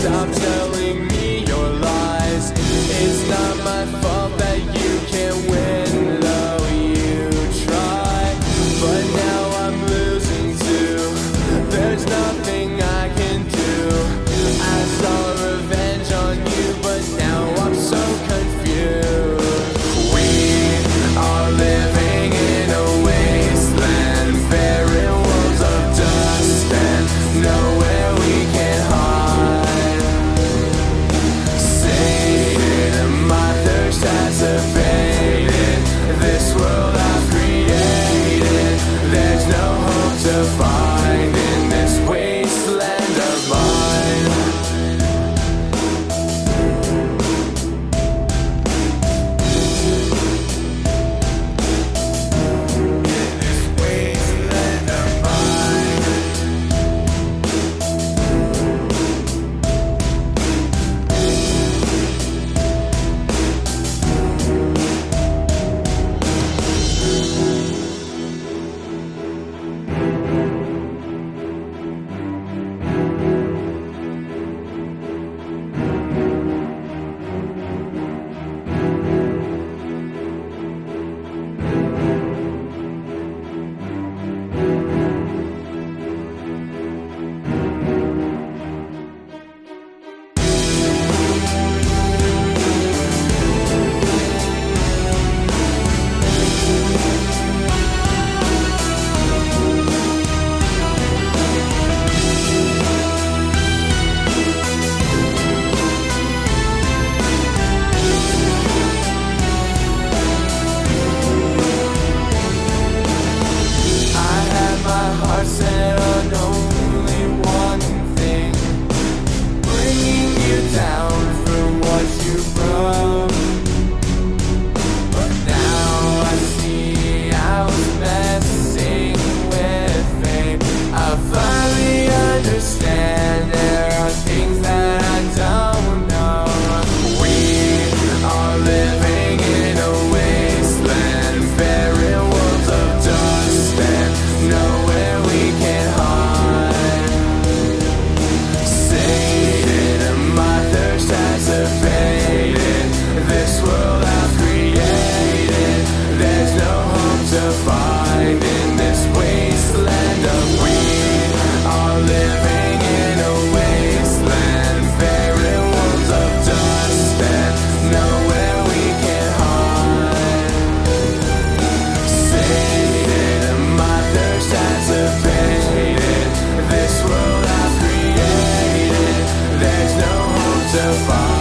Stop telling me your lies. It's not my fault that you can't win, though you try. But now I'm losing too. There's nothing I can do. I saw revenge on you, but now I'm so confused. We are living in a wasteland, barren walls of dust and nowhere we can hide. Sated, my thirst has abated. This world I've created, there's no hope to find in this wasteland of mine. Set on only one thing, bringing you down from what you brought. But now I see I was messing with fate. I finally understand there are things that I don't know. We are living in a wasteland, barren walls of dust and nowhere we can hide. Sated, my thirst has abated. This world I've created, there's no hope to find in this wasteland of we are living in a wasteland, barren walls of dust and nowhere we can hide. Sated, my thirst has abated. This world I've created, there's no hope to find.